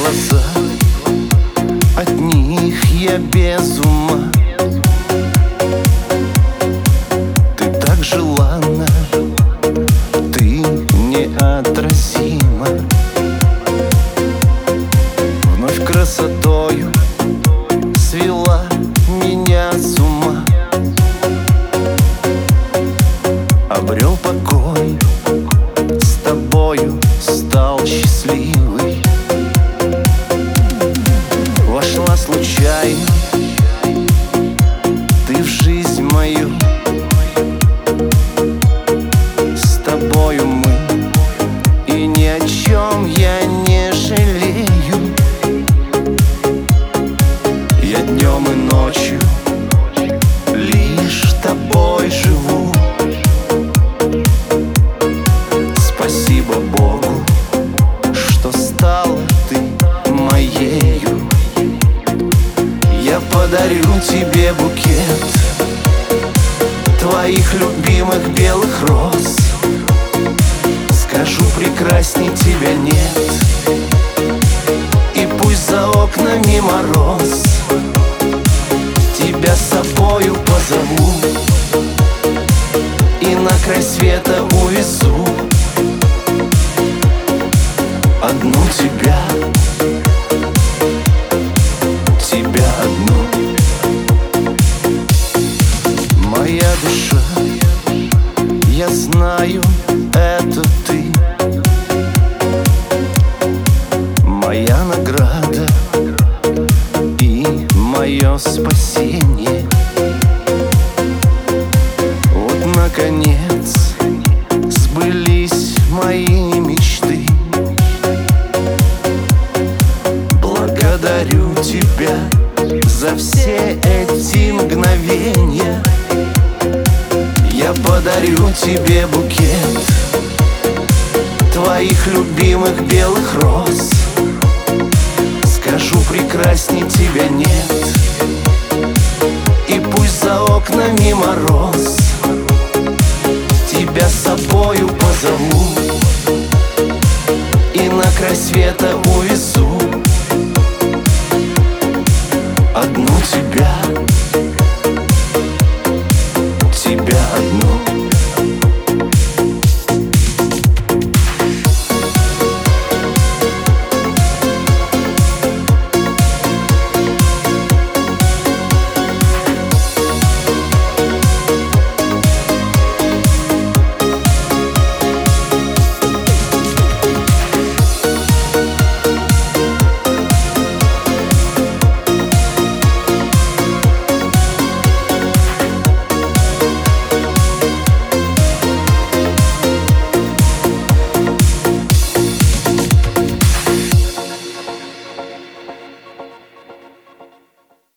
глаза, от них я без ума. Ты так желанна, ты неотразима. Вновь красотою свела меня с ума. Обрел покой, с тобою стал счастливый. Вошла случайно ты в жизнь мою. С тобою мы, и ни о чем я не жалею. Я днем и ночью лишь тобой живу. Спасибо Богу, что стала ты моею. Я подарю тебе букет твоих любимых белых роз. Скажу, прекрасней тебя нет, и пусть за окнами мороз, тебя с собою позову и на край света увезу. Одну тебя, тебя одну. Моя душа, я знаю, это ты. Моя награда и мое спасение. Вот наконец сбылись мои мечты. Благодарю тебя за все эти мгновения. Я подарю тебе букет твоих любимых белых роз. Скажу, прекрасней тебя нет, и пусть за окнами мороз, тебя с собою позову и на край света увезу. Одну тебя, тебя одну.